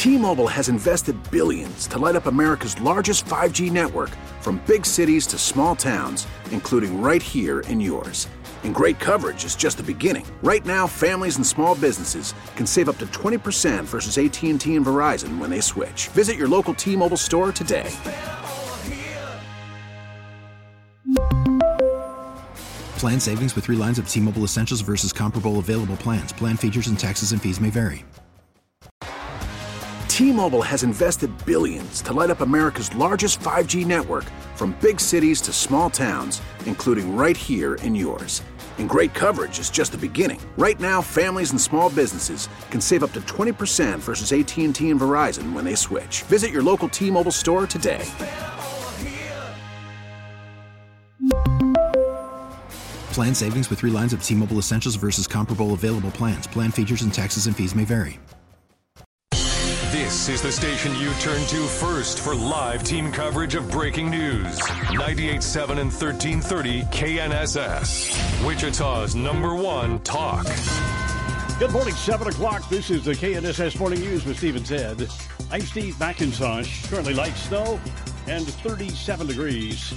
T-Mobile has invested billions to light up America's largest 5G network, from big cities to small towns, including right here in yours. And great coverage is just the beginning. Right now, families and small businesses can save up to 20% versus AT&T and Verizon when they switch. Visit your local T-Mobile store today. Plan savings with 3 lines of T-Mobile Essentials versus comparable available plans. Plan features and taxes and fees may vary. T-Mobile has invested billions to light up America's largest 5G network, from big cities to small towns, including right here in yours. And great coverage is just the beginning. Right now, families and small businesses can save up to 20% versus AT&T and Verizon when they switch. Visit your local T-Mobile store today. Plan savings with 3 lines of T-Mobile Essentials versus comparable available plans. Plan features and taxes and fees may vary. This is the station you turn to first for live team coverage of breaking news. 98.7 and 1330 KNSS. Wichita's #1 talk. Good morning, 7 o'clock. This is the KNSS Morning News with Steve and Ted. I'm Steve McIntosh. Currently light snow and 37 degrees.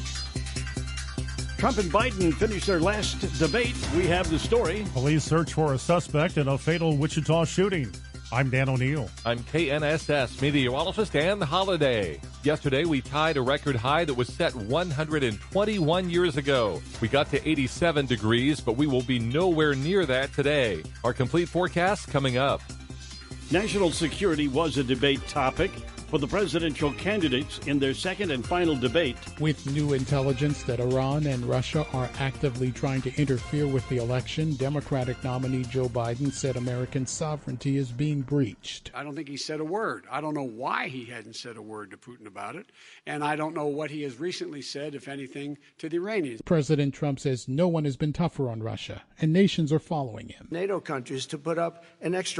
Trump and Biden finished their last debate. We have the story. Police search for a suspect in a fatal Wichita shooting. I'm Dan O'Neill. I'm KNSS meteorologist Ann Holiday. Yesterday, we tied a record high that was set 121 years ago. We got to 87 degrees, but we will be nowhere near that today. Our complete forecast coming up. National security was a debate topic for the presidential candidates in their second and final debate. With new intelligence that Iran and Russia are actively trying to interfere with the election, Democratic nominee Joe Biden said American sovereignty is being breached. I don't think he said a word. I don't know why he hadn't said a word to Putin about it, and I don't know what he has recently said, if anything, to the Iranians. President Trump says no one has been tougher on Russia, and nations are following him. NATO countries to put up an extra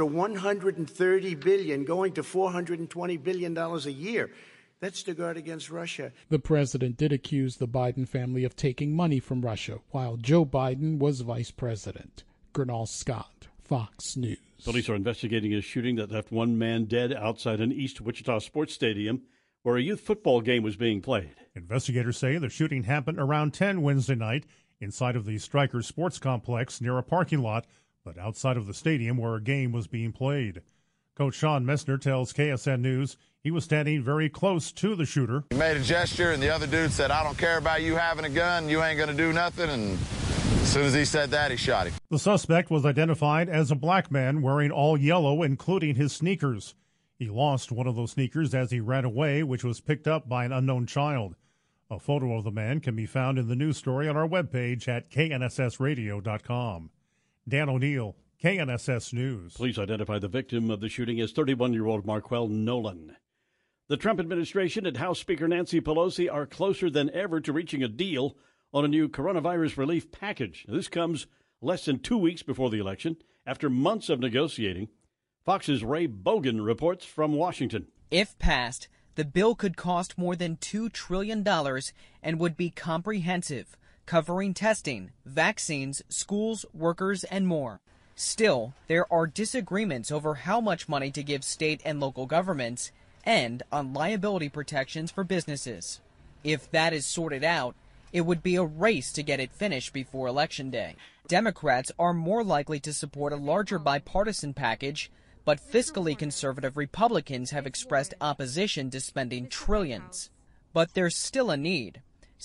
$130 billion, going to $420 billion a year. That's to guard against Russia. The president did accuse the Biden family of taking money from Russia while Joe Biden was vice president. Gernal Scott, Fox News. Police are investigating a shooting that left one man dead outside an East Wichita sports stadium where a youth football game was being played. Investigators say the shooting happened around 10 Wednesday night inside of the Strikers Sports Complex near a parking lot, but outside of the stadium where a game was being played. Coach Sean Messner tells KSN News he was standing very close to the shooter. He made a gesture, and the other dude said, "I don't care about you having a gun. You ain't going to do nothing." And as soon as he said that, he shot him. The suspect was identified as a black man wearing all yellow, including his sneakers. He lost one of those sneakers as he ran away, which was picked up by an unknown child. A photo of the man can be found in the news story on our webpage at knssradio.com. Dan O'Neill, KNSS News. Police identified the victim of the shooting as 31-year-old Marquel Nolan. The Trump administration and House Speaker Nancy Pelosi are closer than ever to reaching a deal on a new coronavirus relief package. This comes less than 2 weeks before the election, after months of negotiating. Fox's Ray Bogan reports from Washington. If passed, the bill could cost more than $2 trillion and would be comprehensive, covering testing, vaccines, schools, workers, and more. Still, there are disagreements over how much money to give state and local governments and on liability protections for businesses. If that is sorted out, it would be a race to get it finished before Election Day. Democrats are more likely to support a larger bipartisan package, but fiscally conservative Republicans have expressed opposition to spending trillions. But there's still a need.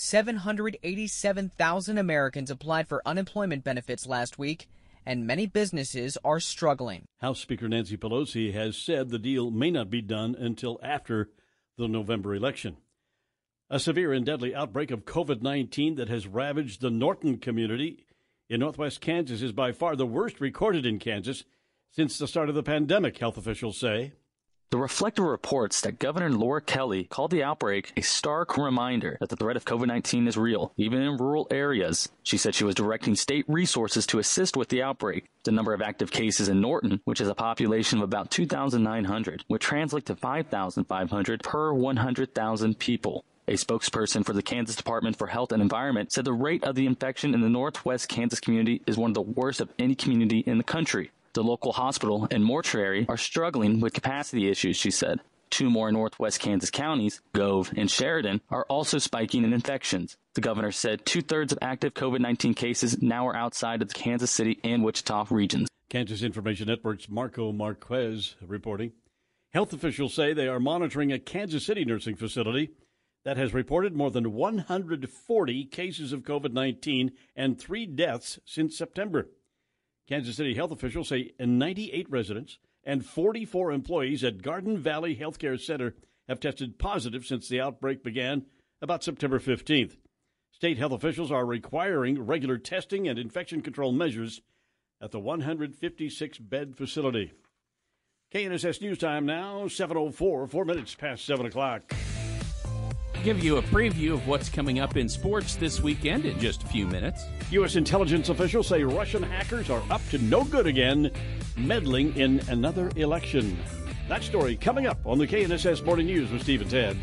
787,000 Americans applied for unemployment benefits last week, and many businesses are struggling. House Speaker Nancy Pelosi has said the deal may not be done until after the November election. A severe and deadly outbreak of COVID-19 that has ravaged the Norton community in northwest Kansas is by far the worst recorded in Kansas since the start of the pandemic, health officials say. The Reflector reports that Governor Laura Kelly called the outbreak a stark reminder that the threat of COVID-19 is real, even in rural areas. She said she was directing state resources to assist with the outbreak. The number of active cases in Norton, which has a population of about 2,900, would translate to 5,500 per 100,000 people. A spokesperson for the Kansas Department for Health and Environment said the rate of the infection in the northwest Kansas community is one of the worst of any community in the country. The local hospital and mortuary are struggling with capacity issues, she said. 2 more northwest Kansas counties, Gove and Sheridan, are also spiking in infections. The governor said 2/3 of active COVID-19 cases now are outside of the Kansas City and Wichita regions. Kansas Information Network's Marco Marquez reporting. Health officials say they are monitoring a Kansas City nursing facility that has reported more than 140 cases of COVID-19 and 3 deaths since September. Kansas City health officials say 98 residents and 44 employees at Garden Valley Healthcare Center have tested positive since the outbreak began about September 15th. State health officials are requiring regular testing and infection control measures at the 156-bed facility. KNSS News Time now, 7:04, 4 minutes past 7 o'clock. Give you a preview of what's coming up in sports this weekend in just a few minutes. U.S. intelligence officials say Russian hackers are up to no good again, meddling in another election. That story coming up on the KNSS Morning News with Steve and Ted.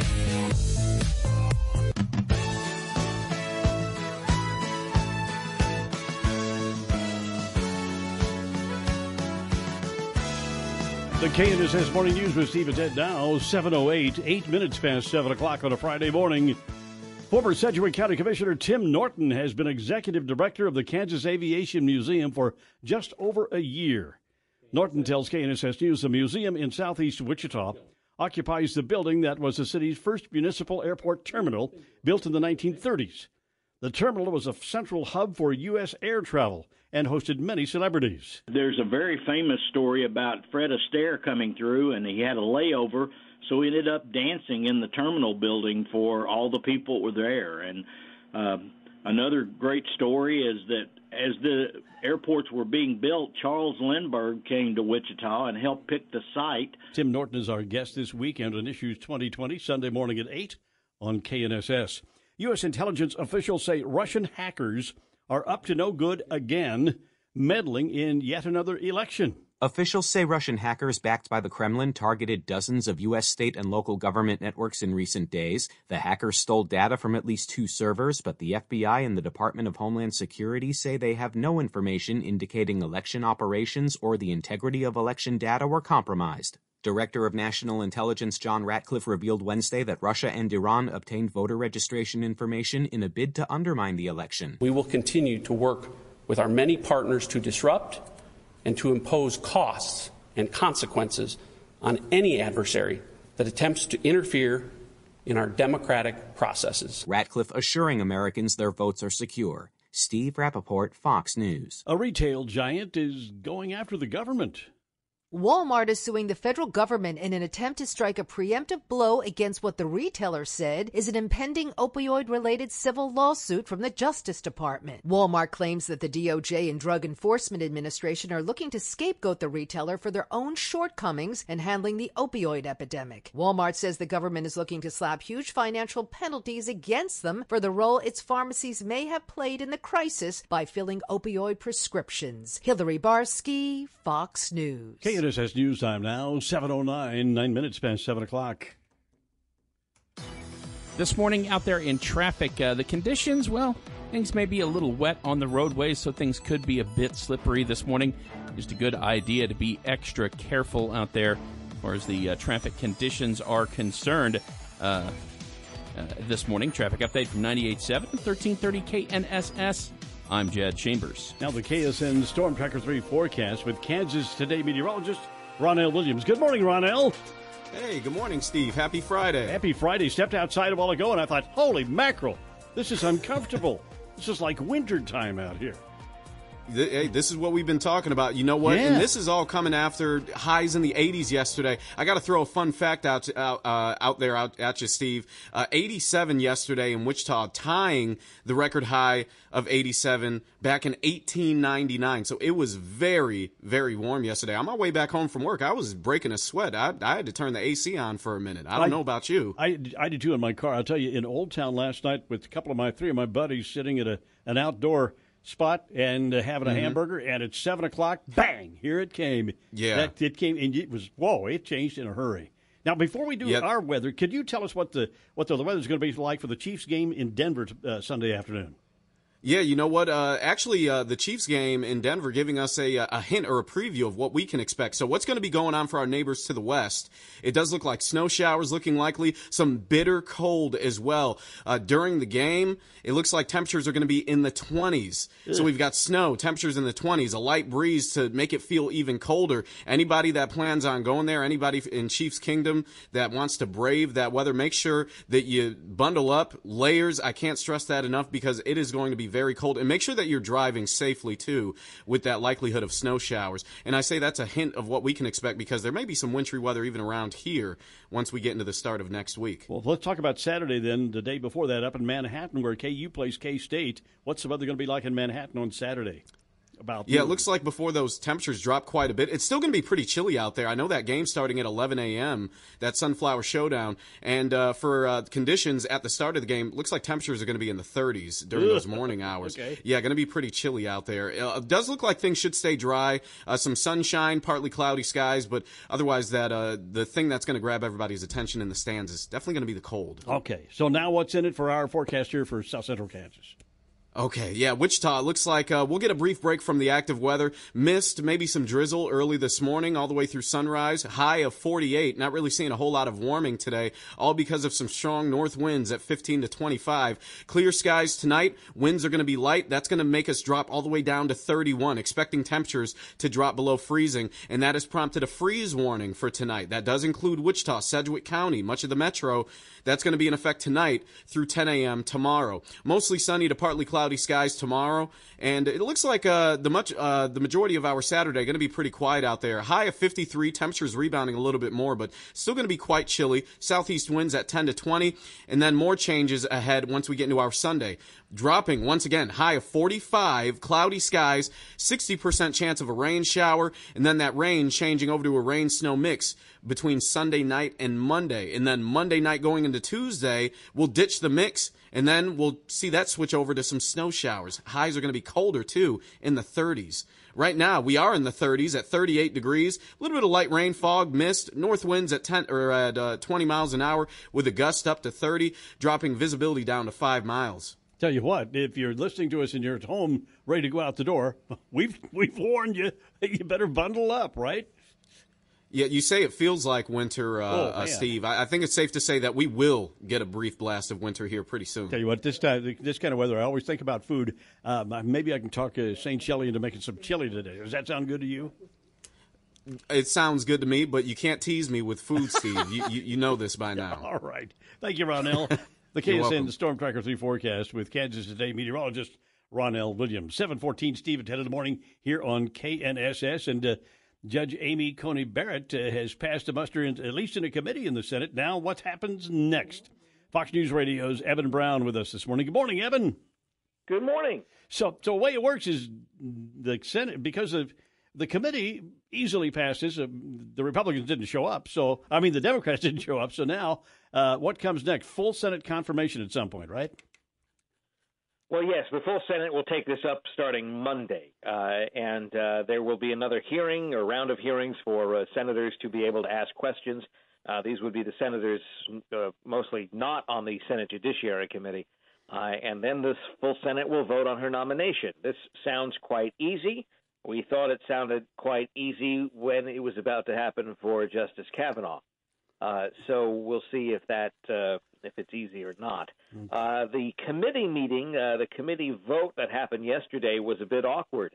The KNSS Morning News with Steve and Ted now, 7:08, 8 minutes past 7 o'clock on a Friday morning. Former Sedgwick County Commissioner Tim Norton has been executive director of the Kansas Aviation Museum for just over a year. Norton tells KNSS News the museum in southeast Wichita occupies the building that was the city's first municipal airport terminal, built in the 1930s. The terminal was a central hub for U.S. air travel and hosted many celebrities. There's a very famous story about Fred Astaire coming through, and he had a layover, so he ended up dancing in the terminal building for all the people that were there. And another great story is that as the airports were being built, Charles Lindbergh came to Wichita and helped pick the site. Tim Norton is our guest this weekend on Issues 2020, Sunday morning at 8 on KNSS. U.S. intelligence officials say Russian hackers are up to no good again, meddling in yet another election. Officials say Russian hackers backed by the Kremlin targeted dozens of U.S. state and local government networks in recent days. The hackers stole data from at least 2 servers, but the FBI and the Department of Homeland Security say they have no information indicating election operations or the integrity of election data were compromised. Director of National Intelligence John Ratcliffe revealed Wednesday that Russia and Iran obtained voter registration information in a bid to undermine the election. We will continue to work with our many partners to disrupt and to impose costs and consequences on any adversary that attempts to interfere in our democratic processes. Ratcliffe assuring Americans their votes are secure. Steve Rappaport, Fox News. A retail giant is going after the government. Walmart is suing the federal government in an attempt to strike a preemptive blow against what the retailer said is an impending opioid-related civil lawsuit from the Justice Department. Walmart claims that the DOJ and Drug Enforcement Administration are looking to scapegoat the retailer for their own shortcomings in handling the opioid epidemic. Walmart says the government is looking to slap huge financial penalties against them for the role its pharmacies may have played in the crisis by filling opioid prescriptions. Hillary Barsky, Fox News. KNSS News Time now, 7:09, 9 minutes past 7 o'clock. This morning out there in traffic, the conditions, well, things may be a little wet on the roadways, so things could be a bit slippery this morning. Just a good idea to be extra careful out there as far as the traffic conditions are concerned. This morning, traffic update from 98.7 and 1330 KNSS. I'm Jed Chambers. Now the KSN Storm Tracker 3 forecast with Kansas Today meteorologist Ronell Williams. Good morning, Ronell. Hey, good morning, Steve. Happy Friday. Happy Friday. Stepped outside a while ago and I thought, holy mackerel, this is uncomfortable. This is like winter time out here. Hey, this is what we've been talking about. You know what? Yeah. And this is all coming after highs in the 80s yesterday. I got to throw a fun fact out there at you, Steve. 87 yesterday in Wichita, tying the record high of 87 back in 1899. So it was very, very warm yesterday. On my way back home from work, I was breaking a sweat. I had to turn the AC on for a minute. I don't know about you. I did too in my car. I'll tell you, in Old Town last night with three of my buddies sitting at an outdoor spot and having a hamburger, and at 7 o'clock, bang, here it came. Yeah. It came, and it was, it changed in a hurry. Now, before we do our weather, could you tell us what the weather's going to be like for the Chiefs game in Denver Sunday afternoon? Yeah, you know what? Actually, the Chiefs game in Denver giving us a hint or a preview of what we can expect. So what's going to be going on for our neighbors to the west? It does look like snow showers looking likely, some bitter cold as well. During the game, it looks like temperatures are going to be in the 20s. So we've got snow, temperatures in the 20s, a light breeze to make it feel even colder. Anybody that plans on going there, anybody in Chiefs Kingdom that wants to brave that weather, make sure that you bundle up, layers. I can't stress that enough because it is going to be very cold, and make sure that you're driving safely too with that likelihood of snow showers. And I say that's a hint of what we can expect because there may be some wintry weather even around here once we get into the start of next week. Well, let's talk about Saturday then, the day before that up in Manhattan where KU plays K-State. What's the weather going to be like in Manhattan on Saturday? It looks like before those temperatures drop quite a bit, it's still going to be pretty chilly out there. I know that game starting at 11 a.m., that Sunflower Showdown, and for conditions at the start of the game, looks like temperatures are going to be in the 30s during those morning hours. Okay. Yeah, going to be pretty chilly out there. It does look like things should stay dry, some sunshine, partly cloudy skies, but otherwise the thing that's going to grab everybody's attention in the stands is definitely going to be the cold. Okay, so now what's in it for our forecast here for South Central Kansas? Okay, yeah, Wichita, it looks like we'll get a brief break from the active weather. Mist, maybe some drizzle early this morning all the way through sunrise. High of 48, not really seeing a whole lot of warming today, all because of some strong north winds at 15 to 25. Clear skies tonight, winds are going to be light. That's going to make us drop all the way down to 31, expecting temperatures to drop below freezing, and that has prompted a freeze warning for tonight. That does include Wichita, Sedgwick County, much of the metro. That's going to be in effect tonight through 10 a.m. tomorrow. Mostly sunny to partly cloudy skies tomorrow, and it looks like the majority of our Saturday going to be pretty quiet out there. High of 53, temperatures rebounding a little bit more, but still going to be quite chilly. Southeast winds at 10 to 20, and then more changes ahead once we get into our Sunday. Dropping, once again, high of 45, cloudy skies, 60% chance of a rain shower, and then that rain changing over to a rain-snow mix between Sunday night and Monday. And then Monday night going into Tuesday, we'll ditch the mix, and then we'll see that switch over to some snow showers. Highs are going to be colder, too, in the 30s. Right now, we are in the 30s at 38 degrees. A little bit of light rain, fog, mist. North winds at 20 miles an hour with a gust up to 30, dropping visibility down to 5 miles. Tell you what, if you're listening to us and you're at home, ready to go out the door, we've warned you. You better bundle up, right? Yeah, you say it feels like winter, Steve. I think it's safe to say that we will get a brief blast of winter here pretty soon. Tell you what, this kind of weather, I always think about food. Maybe I can talk St. Shelley into making some chili today. Does that sound good to you? It sounds good to me, but you can't tease me with food, Steve. you know this by now. All right. Thank you, Ronell. The KSN Storm Tracker 3 forecast with Kansas Today meteorologist Ronell Williams. 7:14, Steve at 10 in the morning here on KNSS. And Judge Amy Coney Barrett has passed a muster, at least in a committee in the Senate. Now, what happens next? Fox News Radio's Evan Brown with us this morning. Good morning, Evan. Good morning. So the way it works is the Senate, because of the committee easily passes. The Republicans didn't show up. The Democrats didn't show up. So now what comes next? Full Senate confirmation at some point, right? Well, yes, the full Senate will take this up starting Monday. And there will be another hearing or round of hearings for senators to be able to ask questions. These would be the senators mostly not on the Senate Judiciary Committee. And then this full Senate will vote on her nomination. This sounds quite easy. We thought it sounded quite easy when it was about to happen for Justice Kavanaugh. So we'll see if it's easy or not. The committee meeting, the committee vote that happened yesterday was a bit awkward.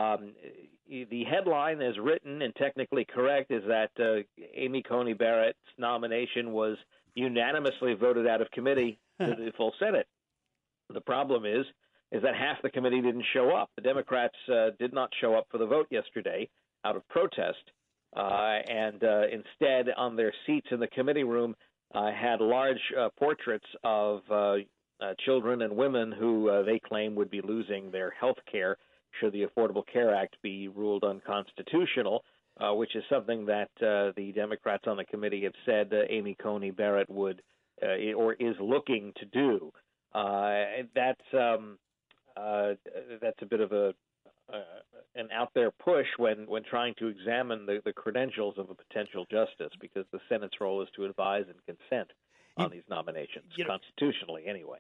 The headline, as written and technically correct, is that Amy Coney Barrett's nomination was unanimously voted out of committee to the full Senate. The problem is that half the committee didn't show up. The Democrats did not show up for the vote yesterday out of protest, and instead on their seats in the committee room had large portraits of children and women who they claim would be losing their health care should the Affordable Care Act be ruled unconstitutional, which is something that the Democrats on the committee have said Amy Coney Barrett would or is looking to do. That's a bit of an out there push when trying to examine the credentials of a potential justice, because the Senate's role is to advise and consent. on these nominations, constitutionally anyway.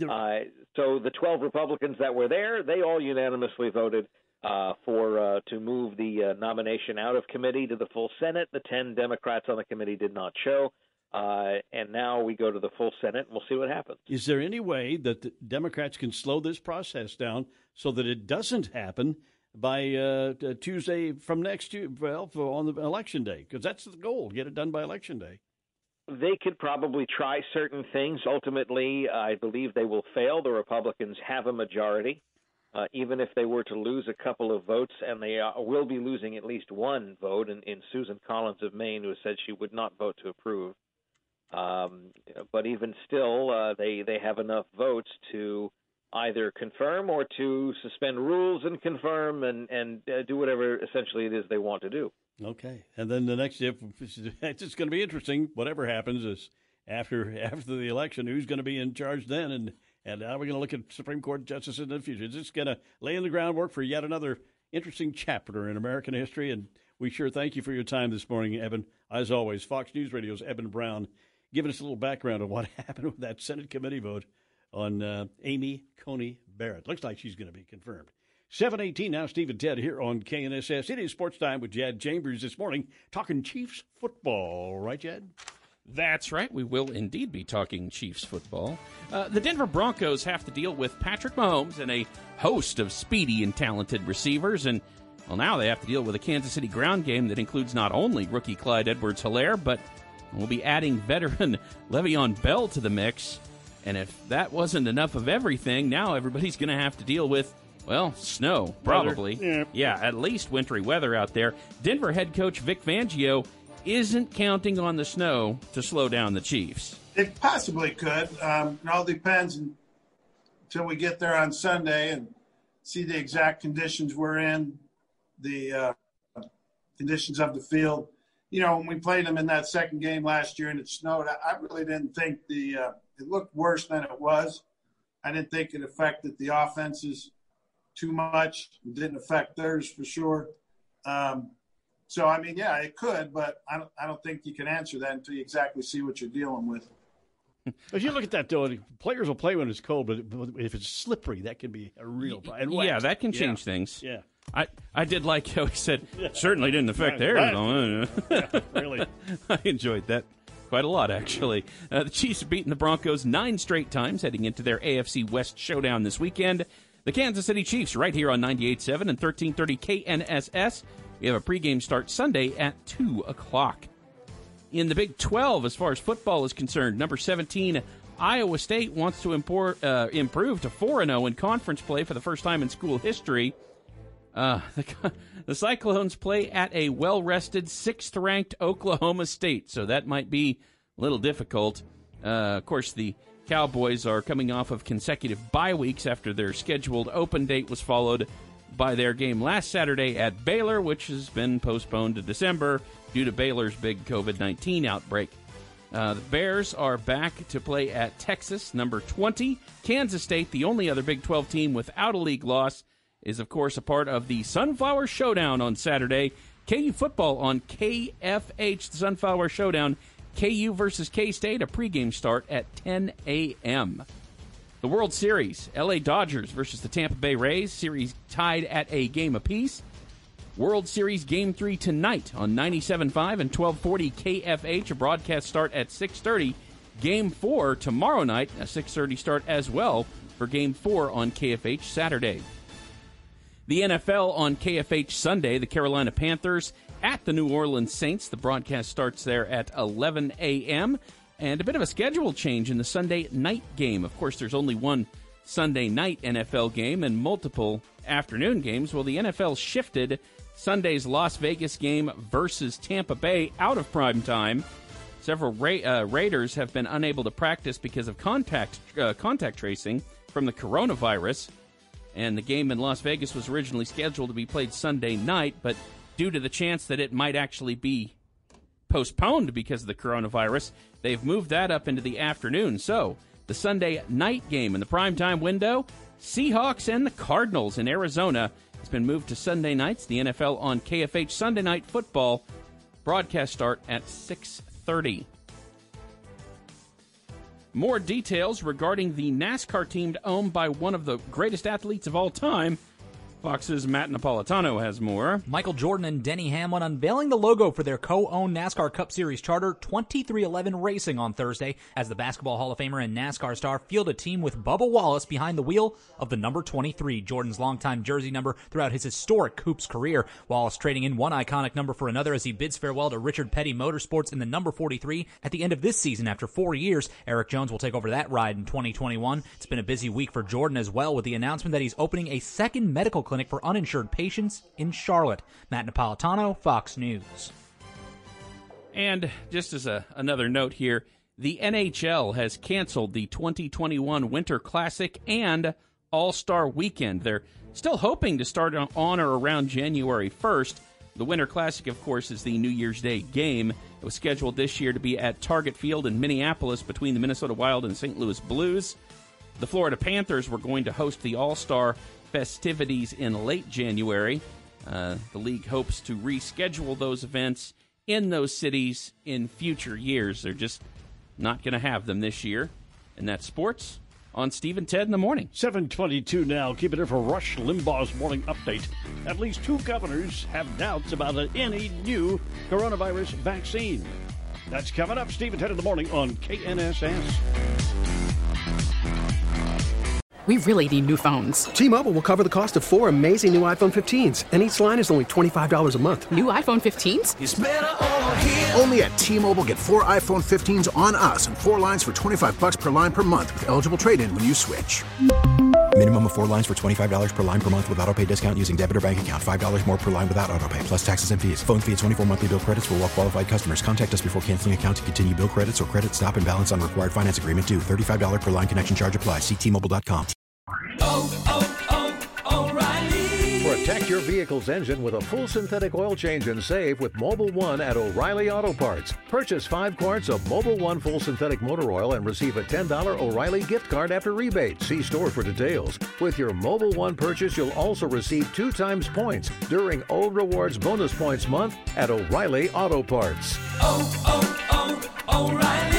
So the 12 Republicans that were there, they all unanimously voted to move the nomination out of committee to the full Senate. The 10 Democrats on the committee did not show. And now we go to the full Senate, and we'll see what happens. Is there any way that the Democrats can slow this process down so that it doesn't happen by Tuesday from next year, on the election day? Because that's the goal, get it done by election day. They could probably try certain things. Ultimately, I believe they will fail. The Republicans have a majority. Even if they were to lose a couple of votes, and they will be losing at least one vote in Susan Collins of Maine, who said she would not vote to approve. But even still, they have enough votes to either confirm or to suspend rules and confirm and do whatever essentially it is they want to do. Okay. And then the next step, it's going to be interesting. Whatever happens is after the election, who's going to be in charge then, and how are we going to look at Supreme Court justices in the future? It's just going to lay in the groundwork for yet another interesting chapter in American history. And we sure thank you for your time this morning, Eben. As always, Fox News Radio's Eben Brown giving us a little background of what happened with that Senate committee vote on Amy Coney Barrett. Looks like she's going to be confirmed. 7:18 now, Steve and Ted here on KNSS. It is Sports Time with Jad Chambers this morning, talking Chiefs football. Right, Jad? That's right. We will indeed be talking Chiefs football. The Denver Broncos have to deal with Patrick Mahomes and a host of speedy and talented receivers. And, well, now they have to deal with a Kansas City ground game that includes not only rookie Clyde Edwards-Helaire, but we'll be adding veteran Le'Veon Bell to the mix. And if that wasn't enough of everything, now everybody's going to have to deal with, well, snow, probably. Yeah, at least wintry weather out there. Denver head coach Vic Fangio isn't counting on the snow to slow down the Chiefs. It possibly could. It all depends until we get there on Sunday and see the exact conditions we're in, the conditions of the field. You know, when we played them in that second game last year and it snowed, I really didn't think it looked worse than it was. I didn't think it affected the offenses too much. It didn't affect theirs for sure. So, I mean, yeah, it could, but I don't think you can answer that until you exactly see what you're dealing with. If you look at that, though, players will play when it's cold, but if it's slippery, that can be a real problem. Yeah, that can change things. Yeah. I did like how he said, certainly didn't affect theirs. Yeah, really. I enjoyed that quite a lot, actually. The Chiefs have beaten the Broncos 9 straight times, heading into their AFC West showdown this weekend. The Kansas City Chiefs right here on 98.7 and 1330 KNSS. We have a pregame start Sunday at 2 o'clock. In the Big 12, as far as football is concerned, number 17, Iowa State wants to improve to 4-0 in conference play for the first time in school history. The Cyclones play at a well-rested 6th-ranked Oklahoma State, so that might be a little difficult. Of course, the Cowboys are coming off of consecutive bye weeks after their scheduled open date was followed by their game last Saturday at Baylor, which has been postponed to December due to Baylor's big COVID-19 outbreak. The Bears are back to play at Texas, number 20. Kansas State, the only other Big 12 team without a league loss, is, of course, a part of the Sunflower Showdown on Saturday. KU football on KFH, the Sunflower Showdown. KU versus K-State, a pregame start at 10 a.m. The World Series, L.A. Dodgers versus the Tampa Bay Rays, series tied at a game apiece. World Series Game 3 tonight on 97.5 and 1240 KFH, a broadcast start at 6:30. Game 4 tomorrow night, a 6:30 start as well for Game 4 on KFH Saturday. The NFL on KFH Sunday, the Carolina Panthers at the New Orleans Saints. The broadcast starts there at 11 a.m., and a bit of a schedule change in the Sunday night game. Of course, there's only one Sunday night NFL game and multiple afternoon games. Well, the NFL shifted Sunday's Las Vegas game versus Tampa Bay out of prime time. Several Raiders have been unable to practice because of contact tracing from the coronavirus. And the game in Las Vegas was originally scheduled to be played Sunday night, but due to the chance that it might actually be postponed because of the coronavirus, they've moved that up into the afternoon. So, the Sunday night game in the primetime window, Seahawks and the Cardinals in Arizona, has been moved to Sunday nights. The NFL on KFH Sunday Night Football broadcast start at 6:30. more details regarding the NASCAR team owned by one of the greatest athletes of all time. Fox's Matt Napolitano has more. Michael Jordan and Denny Hamlin unveiling the logo for their co-owned NASCAR Cup Series charter 2311 Racing on Thursday as the Basketball Hall of Famer and NASCAR star field a team with Bubba Wallace behind the wheel of the number 23, Jordan's longtime jersey number throughout his historic Hoops career. Wallace trading in one iconic number for another as he bids farewell to Richard Petty Motorsports in the number 43 at the end of this season after 4 years. Eric Jones will take over that ride in 2021. It's been a busy week for Jordan as well, with the announcement that he's opening a second medical clinic for uninsured patients in Charlotte. Matt Napolitano, Fox News. And just as another note here, the NHL has canceled the 2021 Winter Classic and All-Star Weekend. They're still hoping to start on or around January 1st. The Winter Classic, of course, is the New Year's Day game. It was scheduled this year to be at Target Field in Minneapolis between the Minnesota Wild and St. Louis Blues. The Florida Panthers were going to host the All-Star festivities in late January. The league hopes to reschedule those events in those cities in future years. They're just not going to have them this year. And that's sports on Steve and Ted in the morning. 7:22 now. Keep it here for Rush Limbaugh's morning update. At least 2 governors have doubts about any new coronavirus vaccine. That's coming up. Steve and Ted in the morning on KNSS. We really need new phones. T-Mobile will cover the cost of 4 amazing new iPhone 15s, and each line is only $25 a month. New iPhone 15s? It's better over here. Only at T-Mobile, get 4 iPhone 15s on us and 4 lines for $25 per line per month with eligible trade-in when you switch. Minimum of 4 lines for $25 per line per month with autopay discount using debit or bank account. $5 more per line without autopay, plus taxes and fees. Phone fee at 24 monthly bill credits for well-qualified customers. Contact us before canceling account to continue bill credits or credit stop and balance on required finance agreement due. $35 per line connection charge applies. See T-Mobile.com. O'Reilly. Protect your vehicle's engine with a full synthetic oil change and save with Mobil 1 at O'Reilly Auto Parts. Purchase 5 quarts of Mobil 1 full synthetic motor oil and receive a $10 O'Reilly gift card after rebate. See store for details. With your Mobil 1 purchase, you'll also receive 2 times points during O Rewards Bonus Points Month at O'Reilly Auto Parts. O'Reilly.